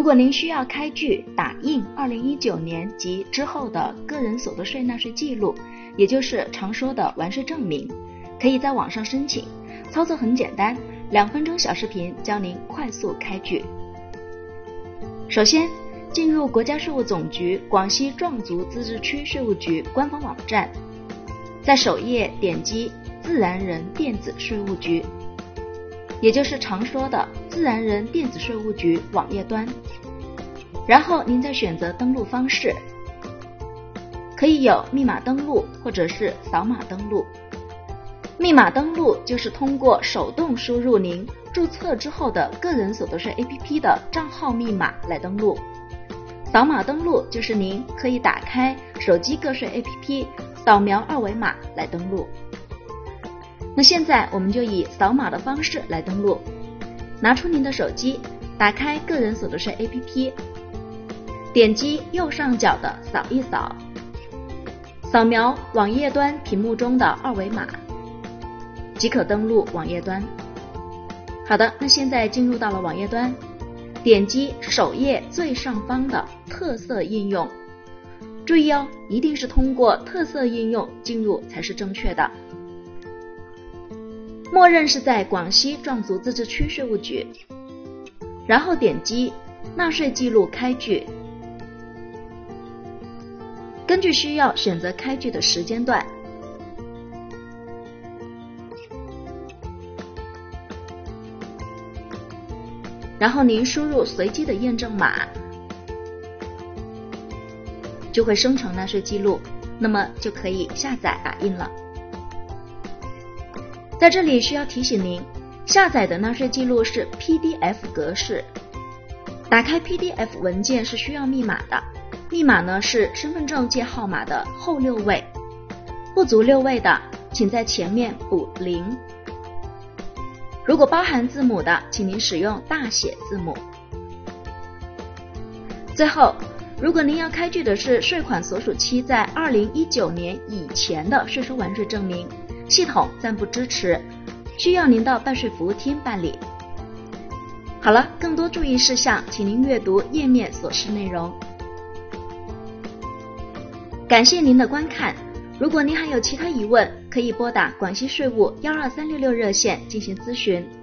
如果您需要开具打印2019年及之后的个人所得税纳税记录，也就是常说的完税证明，可以在网上申请，操作很简单，2分钟小视频教您快速开具。首先，进入国家税务总局广西壮族自治区税务局官方网站，在首页点击自然人电子税务局，也就是常说的自然人电子税务局网页端，然后您再选择登录方式，可以有密码登录或者是扫码登录。密码登录就是通过手动输入您注册之后的个人所得税 APP 的账号密码来登录。扫码登录就是您可以打开手机个税 APP， 扫描二维码来登录。那现在我们就以扫码的方式来登录，拿出您的手机，打开个人所得税 APP， 点击右上角的扫一扫，扫描网页端屏幕中的二维码，即可登录网页端。好的，那现在进入到了网页端，点击首页最上方的特色应用，注意哦，一定是通过特色应用进入才是正确的。默认是在广西壮族自治区税务局，然后点击纳税记录开具，根据需要选择开具的时间段，然后您输入随机的验证码，就会生成纳税记录，那么就可以下载打印了。在这里需要提醒您，下载的纳税记录是 PDF 格式，打开 PDF 文件是需要密码的，密码呢是身份证件号码的后6位，不足6位的请在前面补0，如果包含字母的，请您使用大写字母。最后，如果您要开具的是税款所属期在2019年以前的税收完税证明，系统暂不支持，需要您到办税服务厅办理。好了，更多注意事项，请您阅读页面所示内容。感谢您的观看，如果您还有其他疑问，可以拨打广西税务12366热线进行咨询。